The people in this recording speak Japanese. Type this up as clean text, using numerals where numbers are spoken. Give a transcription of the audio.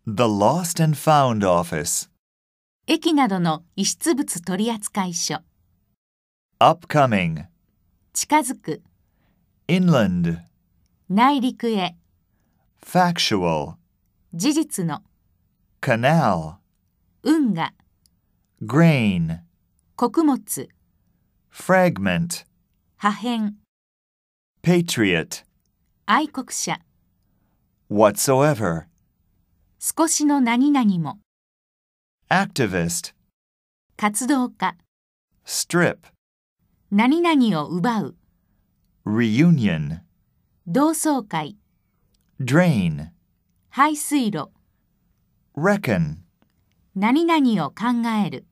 The Lost and Found Office. 駅などの遺失物取扱所。 Upcoming. 近づく。 Inland. 内陸へ。 Factual. 事実の。 Canal. 運河。 Grain. 穀物。 Fragment. 破片。 Patriot. 愛国者。 Whatsoever. 少しの何々も。 Activist. 活動家。 Strip. 何々を奪う。 Reunion. 同窓会。 Drain. 排水路。 Reckon. 何々を考える。